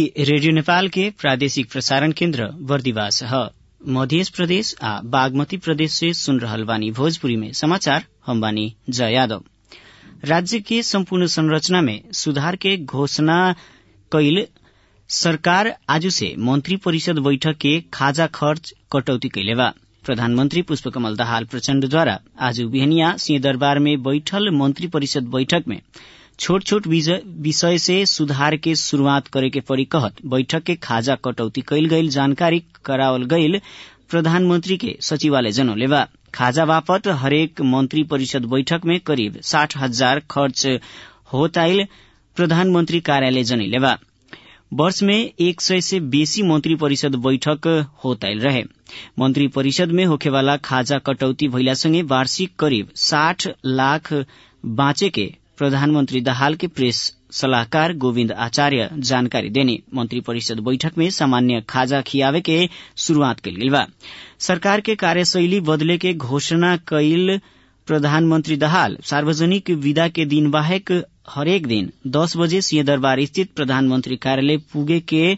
Radio Nepal के प्रादेशिक प्रसारण केन्द्र बर्दिवास ह। मध्य प्रदेश आ बागमती प्रदेश से सुन रहल बानी भोजपुरी में समाचार। हम बानी जय यादव। राज्य के संपूर्ण संरचना में सुधार के घोषणा कईल सरकार आजु से मंत्री परिषद बैठक के खाजा खर्च कटौती कैले बा। प्रधानमंत्री पुष्पकमल दाहाल प्रचण्ड द्वारा आज बिहनिया सिंहदरबार में बैठल मंत्री परिषद बैठक में छोट छोट विषय से सुधार के शुरूआत करे के पड़ी कहत बैठक के खाजा कटौती कैल गईल जानकारी करावल गईल प्रधानमंत्री के सचिवालय जनौले बा। खाजा बापत हरेक मंत्री परिषद बैठक में करीब 60,000 खर्च होत आइल प्रधानमंत्री कार्यालय जनैले बा। वर्ष में 100 से बेसी मंत्री परिषद बैठक होत आइल रहे। मंत्री परिषद में होखेवाला खाजा कटौती भइलासँगै वार्षिक करीब 60 लाख बाँचे के प्रधानमंत्री दाहाल के प्रेस सलाहकार गोविन्द आचार्य जानकारी देने मंत्री परिषद बैठक में सामान्य खाजा खियावे के शुरूआत कैल गेल बा। सरकार के कार्यशैली बदले के घोषणा कैल प्रधानमंत्री दाहाल सार्वजनिक विदा के दिन बाहेक हरेक दिन 10 बजे सिंहदरबार स्थित प्रधानमंत्री कार्यालय पुगे के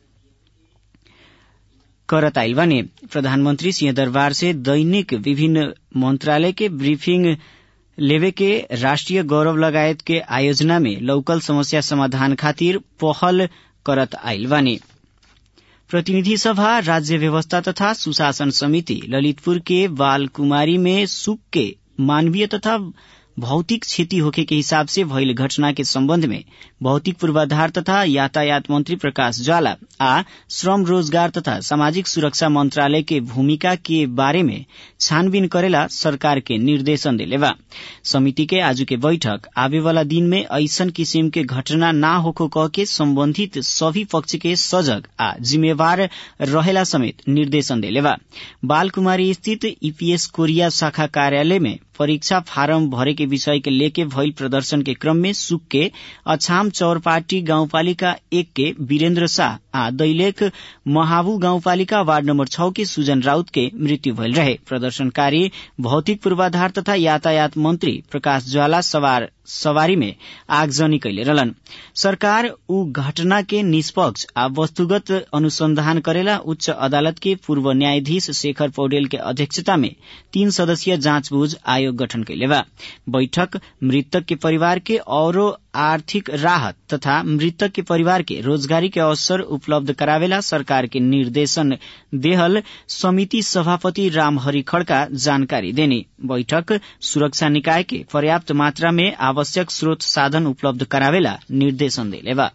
करत आइल बानी। प्रधानमंत्री सिंहदरबार से दैनिक विभिन्न मंत्रालय के ब्रीफिंग लेवे के राष्ट्रीय गौरव लगायत के आयोजना में लौकल समस्या समाधान खातिर पहल करत आइल बानी। प्रतिनिधि सभा राज्य व्यवस्था तथा सुशासन समिति ललितपुर के बालकुमारी में सुख के मानवीय तथा भौतिक क्षति होखे के हिसाब से भइल घटना के संबंध में भौतिक पूर्वाधार तथा यातायात मंत्री प्रकाश ज्वाला आ श्रम रोजगार तथा सामाजिक सुरक्षा मंत्रालय के भूमिका के बारे में छानबीन करेला सरकार के निर्देशन देले बा। समिति के आजु के बैठक आवे वाला दिन में ऐसन किसिम के घटना ना होखो कह के संबंधित सभी पक्ष के सजग आ जिम्मेवार रहेला समेत निर्देशन देले बा। बालकुमारी स्थित ईपीएस कोरिया शाखा कार्यालय में परीक्षा फारम भरे के विषय के लेके भइल प्रदर्शन के क्रम में सुक के अछाम चौरपाटी गाउँपालिका 1 के वीरेन्द्र शाह आ दैलेख महाबू गाउँपालिका वार्ड नम्बर 6 के सुजन राउत के मृत्यु भइल रहे। प्रदर्शनकारी भौतिक पूर्वाधार तथा यातायात मंत्री प्रकाश ज्वाला सवारी में आगजनी कैले रहलन। सरकार उ घटना के निष्पक्ष आ वस्तुगत अनुसंधान करेला उच्च अदालत के पूर्व न्यायाधीश शेखर पौडेल के अध्यक्षता में 3 सदस्यीय जाँचबूझ आयोग गठन कैले बा। बैठक मृतक के परिवार के औरो आर्थिक राहत तथा मृतक के परिवार के रोजगारी के अवसर उपलब्ध करावेला सरकार के निर्देशन देहल समिति सभापति रामहरि खड़का जानकारी देने। बैठक सुरक्षा निकाय के पर्याप्त मात्रा में आवश्यक स्रोत साधन उपलब्ध करावेला निर्देशन देले बा।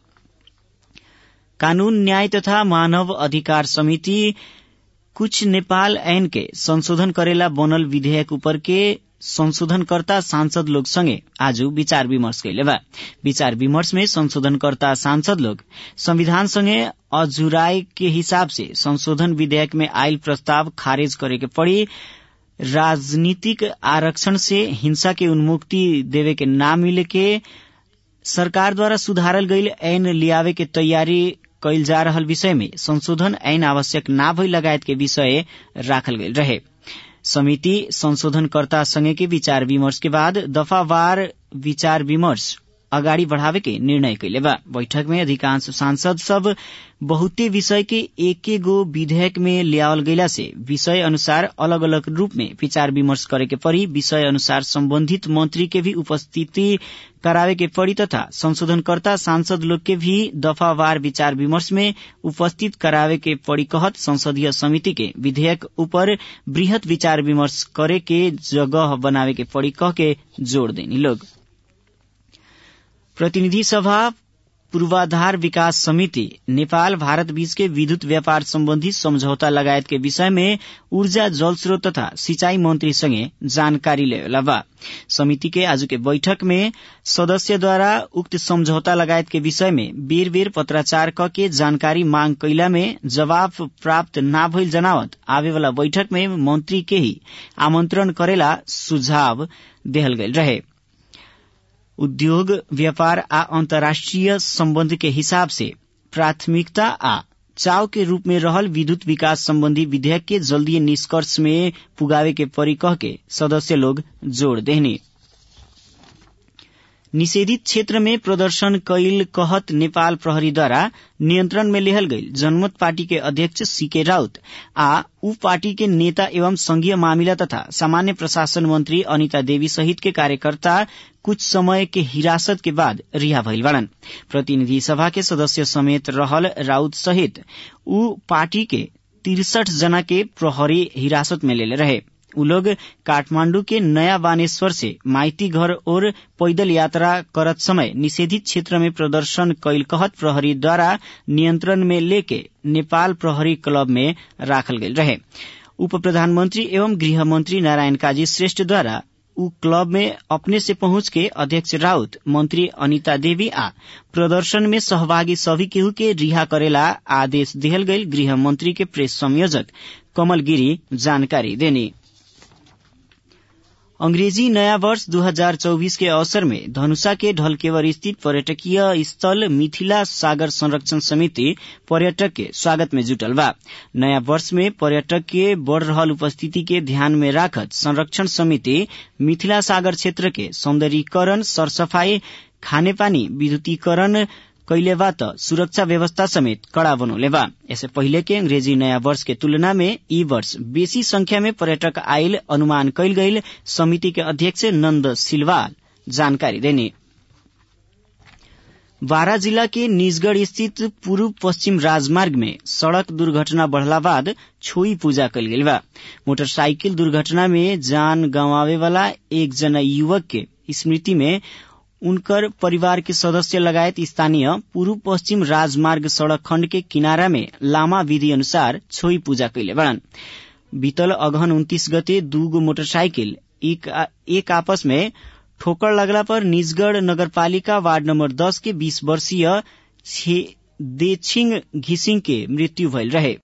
कानून न्याय तथा मानव अधिकार समिति कुछ नेपाल ऐन के संशोधन करेला बनल विधेयक ऊपर के संशोधनकर्ता सांसद लोग संगे आज विचार विमर्श कैले बा। विचार विमर्श में संशोधनकर्ता सांसद लोग संविधान संगे अजुराय के हिसाब से संशोधन विधेयक में आयल प्रस्ताव खारिज करे के पड़ी, राजनीतिक आरक्षण से हिंसा के उन्मुक्ति देवे के ना मिले के सरकार द्वारा सुधारल गईल ऐन लियावे के तैयारी कैल जा रहल विषय में संशोधन ऐन आवश्यक ना भई लगायत के विषय राखल गईल रहे। समिति संशोधनकर्ता संगे के विचार विमर्श के बाद दफावार विचार विमर्श अगाडि बढ़ावे के निर्णय कैले बा। बैठक में अधिकांश सांसद सब बहुते विषय के एक गो विधेयक में लियावल गईला से विषय अनुसार अलग अलग रूप में विचार विमर्श करे के पड़ी, विषय अनुसार संबंधित मंत्री के भी उपस्थिति करावे के पड़ी तथा संशोधनकर्ता सांसद लोग के भी दफावार विचार विमर्श में उपस्थित करावे के पड़ी कहत संसदीय समिति के विधेयक ऊपर बृहत विचार विमर्श करे के जगह बनावे के पड़ी कह के जोड़ देनी लोग। प्रतिनिधि सभा पूर्वाधार विकास समिति नेपाल भारत बीच के विद्युत व्यापार संबंधी समझौता लगायत के विषय में ऊर्जा जल स्रोत तथा सिंचाई मंत्री संगे जानकारी लेला बा। समिति के आज के बैठक में सदस्य द्वारा उक्त समझौता लगायत के विषय में बेर बेर पत्राचार क के जानकारी मांग कैला में जवाब प्राप्त ना भइल जनावत आवे वाला बैठक में मंत्री के ही आमंत्रण करेला सुझाव देहल गईल रहे। उद्योग व्यापार आ अंतर्राष्ट्रीय संबंध के हिसाब से प्राथमिकता आ चाव के रूप में रहल विद्युत विकास संबंधी विधेयक के जल्दी निष्कर्ष में पुगावे के परी कह के सदस्य लोग जोड़ देने। निषेधित क्षेत्र में प्रदर्शन कैल कहत नेपाल प्रहरीद्वारा नियंत्रण में लेहल गई जनमत पार्टी के अध्यक्ष सीके राउत आ उ पार्टी के नेता एवं संघीय मामिला तथा सामान्य प्रशासन मंत्री अनिता देवी सहित के कार्यकर्ता कुछ समय के हिरासत के बाद रिहा भइल बाड़न। प्रतिनिधि सभा के सदस्य समेत रहल राउत सहित उ पार्टी के 63 जना के प्रहरी हिरासत में लेले रहे। उ लोग काठमांडू के नया बानेश्वर से माइती घर और पैदल यात्रा करत समय निषेधित क्षेत्र में प्रदर्शन कैल कहत प्रहरी द्वारा नियंत्रण में लेके नेपाल प्रहरी क्लब में राखल गयल रहे। उप प्रधानमंत्री एवं गृह मंत्री नारायण काजी श्रेष्ठ द्वारा उ क्लब में अपने से पहुंच के अध्यक्ष राउत, मंत्री अनिता देवी आ प्रदर्शन में सहभागी सभी केहू के रिहा करेला आदेश दिहल गईल गृह मंत्री के प्रेस संयोजक कमल गिरी जानकारी देनी। अंग्रेजी नया वर्ष 2024 के अवसर में धनुषा के ढलकेवर स्थित पर्यटकीय स्थल मिथिला सागर संरक्षण समिति पर्यटक के स्वागत में जुटल बा। नया वर्ष में पर्यटक के बढ़ रहल उपस्थिति के ध्यान में राखत संरक्षण समिति मिथिला सागर क्षेत्र के सौंदर्यीकरण, सरसफाई, खानेपानी, विद्युतीकरण कैले बा त सुरक्षा व्यवस्था समेत कड़ा बनौले बा। इससे पहले के अंग्रेजी नया वर्ष के तुलना में ई वर्ष बेसी संख्या में पर्यटक आयल अनुमान कैल गईल समिति के अध्यक्ष नंद सिलवाल जानकारी देनी। बारा जिला के निजगढ़ स्थित पूर्व पश्चिम राजमार्ग में सड़क दुर्घटना बढ़ला बाद छोई पूजा कैल गईल बा। मोटरसाइकिल दुर्घटना में जान गंवावे वाला एक जना युवक के स्मृति में उनकर परिवार के सदस्य लगायत स्थानीय पूर्व पश्चिम राजमार्ग सड़क खंड के किनारा में लामा विधि अनुसार छोई पूजा कैले बड़न। बीतल अगहन 29 गते दूगो मोटरसाइकिल एक आपस में ठोकर लगला पर निजगढ़ नगरपालिका वार्ड नंबर 10 के 20 वर्षीय देछिंग घिसिंग के मृत्यु भइल रहे।